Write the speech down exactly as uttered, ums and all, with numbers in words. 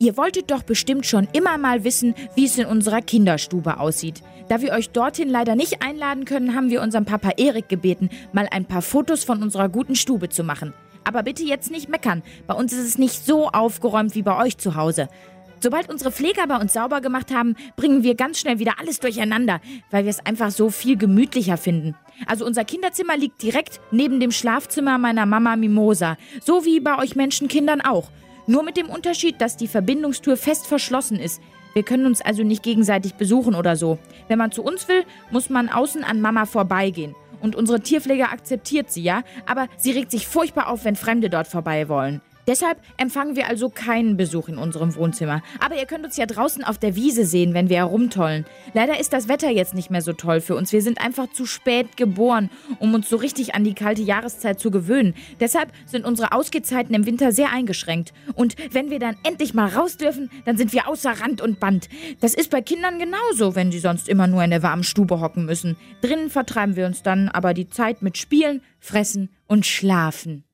Ihr wolltet doch bestimmt schon immer mal wissen, wie es in unserer Kinderstube aussieht. Da wir euch dorthin leider nicht einladen können, haben wir unseren Papa Erik gebeten, mal ein paar Fotos von unserer guten Stube zu machen. Aber bitte jetzt nicht meckern, bei uns ist es nicht so aufgeräumt wie bei euch zu Hause. Sobald unsere Pfleger bei uns sauber gemacht haben, bringen wir ganz schnell wieder alles durcheinander, weil wir es einfach so viel gemütlicher finden. Also unser Kinderzimmer liegt direkt neben dem Schlafzimmer meiner Mama Mimosa, so wie bei euch Menschenkindern auch. Nur mit dem Unterschied, dass die Verbindungstür fest verschlossen ist. Wir können uns also nicht gegenseitig besuchen oder so. Wenn man zu uns will, muss man außen an Mama vorbeigehen. Und unsere Tierpfleger akzeptiert sie, ja, aber sie regt sich furchtbar auf, wenn Fremde dort vorbei wollen. Deshalb empfangen wir also keinen Besuch in unserem Wohnzimmer. Aber ihr könnt uns ja draußen auf der Wiese sehen, wenn wir herumtollen. Leider ist das Wetter jetzt nicht mehr so toll für uns. Wir sind einfach zu spät geboren, um uns so richtig an die kalte Jahreszeit zu gewöhnen. Deshalb sind unsere Ausgehzeiten im Winter sehr eingeschränkt. Und wenn wir dann endlich mal raus dürfen, dann sind wir außer Rand und Band. Das ist bei Kindern genauso, wenn sie sonst immer nur in der warmen Stube hocken müssen. Drinnen vertreiben wir uns dann aber die Zeit mit Spielen, Fressen und Schlafen.